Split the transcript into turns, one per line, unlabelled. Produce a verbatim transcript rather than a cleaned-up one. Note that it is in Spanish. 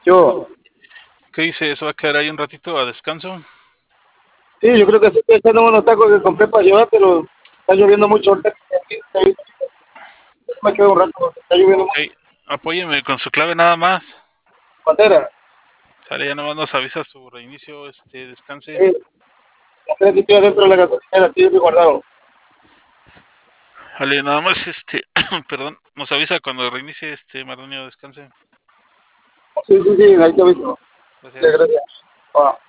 Yo,
¿Qué dice? ¿Se va a quedar ahí un ratito a descanso?
sí, yo creo que sí estoy echando unos tacos que compré para llevar, pero está lloviendo mucho ahorita. Me quedo un rato, porque está lloviendo
Ok,
mucho.
apóyeme con su clave nada más.
Pantera,
Sale, ya nomás nos avisa su reinicio, este, descanse.
eh, aquí estoy adentro de la gasolinera, aquí estoy guardado.
Vale, nada más, este, perdón, nos avisa cuando reinicie, este, Mardonio, descanse.
Sí, sí, sí, ahí te aviso. Sí,
Gracias.
gracias. Ah.